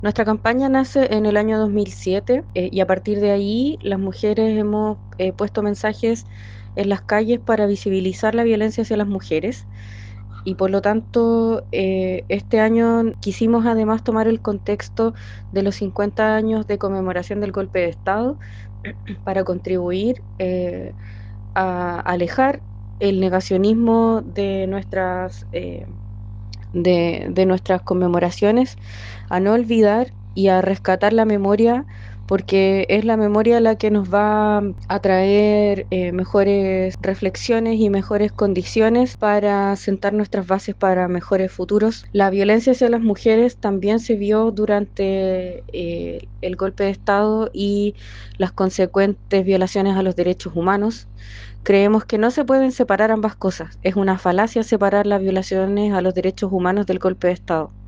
Nuestra campaña nace en el año 2007 y a partir de ahí las mujeres hemos puesto mensajes en las calles para visibilizar la violencia hacia las mujeres y por lo tanto este año quisimos además tomar el contexto de los 50 años de conmemoración del golpe de Estado para contribuir a alejar el negacionismo de nuestras conmemoraciones, a no olvidar y a rescatar la memoria, porque es la memoria la que nos va a traer mejores reflexiones y mejores condiciones para sentar nuestras bases para mejores futuros. La violencia hacia las mujeres también se vio durante el golpe de Estado y las consecuentes violaciones a los derechos humanos. Creemos que no se pueden separar ambas cosas. Es una falacia separar las violaciones a los derechos humanos del golpe de Estado.